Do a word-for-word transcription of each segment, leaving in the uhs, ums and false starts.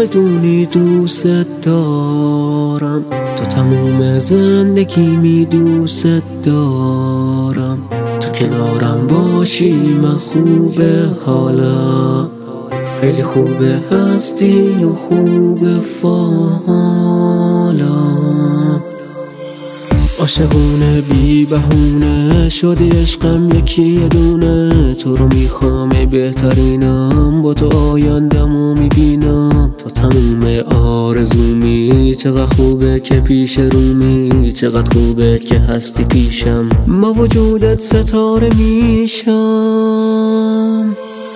بدونی دوست دارم، تو تموم زندگیمی دوست دارم. تو کنارم باشی من خوبه حالا، خیلی خوبه هستی و خوبه فالم. عاشقونه بی بهونه شدی عشقم یکی یه دونه، تو رو میخوام ای بهترینم، با تو آیندمو میبینم. تو تموم آرزومی، چقدر خوبه که پیش رومی، چقدر خوبه که هستی پیشم، با وجودت ستاره میشم.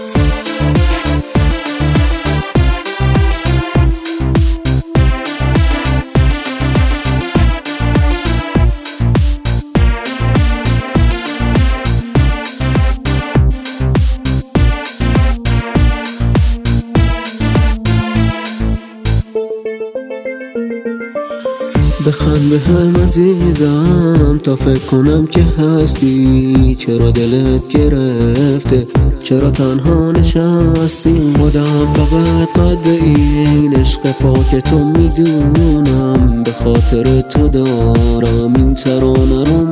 بخند به هم عزیزم تا فکر کنم که هستی، چرا دلت گرفته، چرا تنها نشستی. خودم فقط قد به این عشق پاک تو میدونم، به خاطر تو دارم این ترانه رو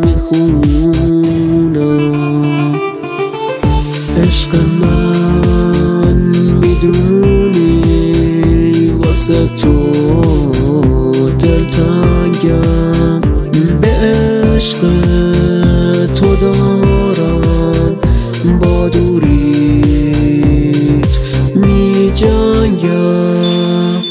میخونم. عشق من میدونی واسه تو دلتنگم، به عشق تو دارم با دوریت می جنگم.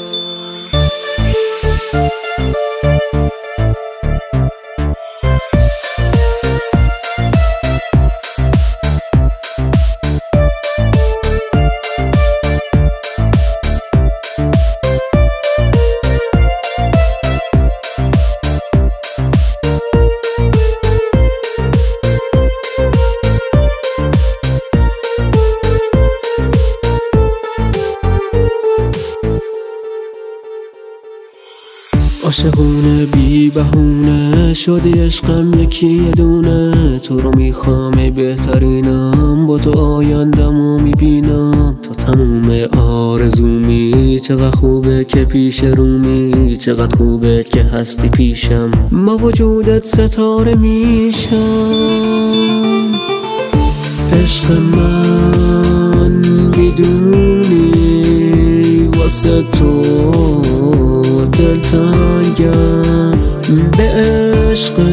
عاشقونه بی بهونه شدی عشقم یکی یه دونه، تو رو میخوام ای بهترینم، با تو آیندمو میبینم. تو تموم آرزومی، چقدر خوبه که پیش رومی، چقدر خوبه که هستی پیشم، با وجودت ستاره میشم. عشق من بدونی واسه تو دلتنگم، به عشق